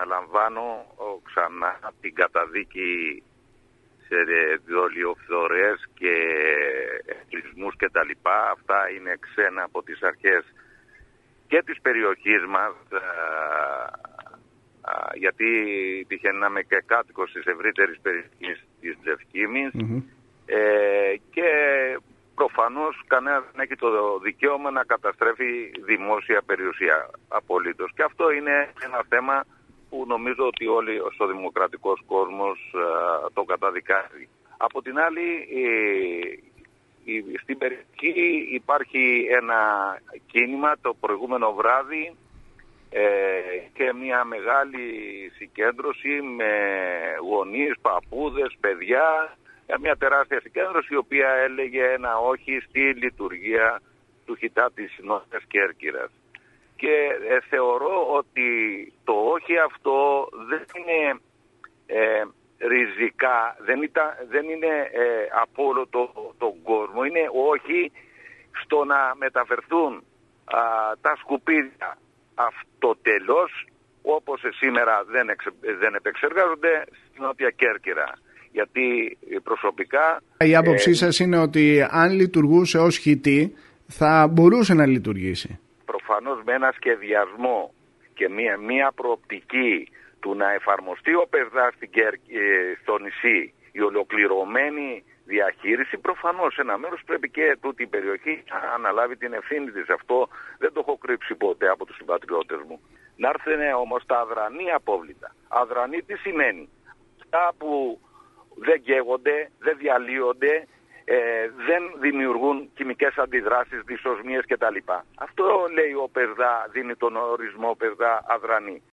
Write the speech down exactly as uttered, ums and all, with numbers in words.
επαναλαμβάνω ξανά την καταδίκη σε δολιοφθορές και εκκλεισμούς και τα λοιπά. Αυτά είναι ξένα από τις αρχές και της περιοχής μας, α, α, γιατί τυχαίνει να είμαι και κάτοικος της ευρύτερης περιοχής της Λευκήμης, mm-hmm. ε, και προφανώς κανένας δεν έχει το δικαίωμα να καταστρέφει δημόσια περιουσία απολύτως. Και αυτό είναι ένα θέμα που νομίζω ότι όλοι ο δημοκρατικός κόσμος α, το καταδικάζει. Από την άλλη, ε, ε, στην περιοχή υπάρχει ένα κίνημα το προηγούμενο βράδυ ε, και μια μεγάλη συγκέντρωση με γονείς, παππούδες, παιδιά, μια τεράστια συγκέντρωση η οποία έλεγε ένα όχι στη λειτουργία του χιτά της Νότιας Κέρκυρας. Και ε, θεωρώ ότι το όχι αυτό δεν είναι ε, ριζικά, δεν, ήταν, δεν είναι ε, από όλο το, τον κόσμο. Είναι όχι στο να μεταφερθούν α, τα σκουπίδια αυτοτελώς, όπως σήμερα δεν, εξε, δεν επεξεργάζονται στην Νότια Κέρκυρα. Γιατί προσωπικά... Η άποψή ε, σας είναι ότι αν λειτουργούσε ως χιτή θα μπορούσε να λειτουργήσει. Προφανώς με ένα σχεδιασμό και μία, μία προοπτική του να εφαρμοστεί ο ΠΕΣΔΑ στην Κέρκη, στο νησί, η ολοκληρωμένη διαχείριση, προφανώς σε ένα μέρος πρέπει και τούτη η περιοχή να αναλάβει την ευθύνη της. Αυτό δεν το έχω κρύψει ποτέ από τους συμπατριώτες μου. Να έρθουν όμως τα αδρανή απόβλητα. Αδρανή τι σημαίνει? Αυτά που δεν καίγονται, δεν διαλύονται, ε, δεν δημιουργούν χημικές αντιδράσεις, δυσοσμίες κτλ. Αυτό λέει ο ΠΕΣΔΑ, δίνει τον ορισμό ΠΕΣΔΑ αδρανή.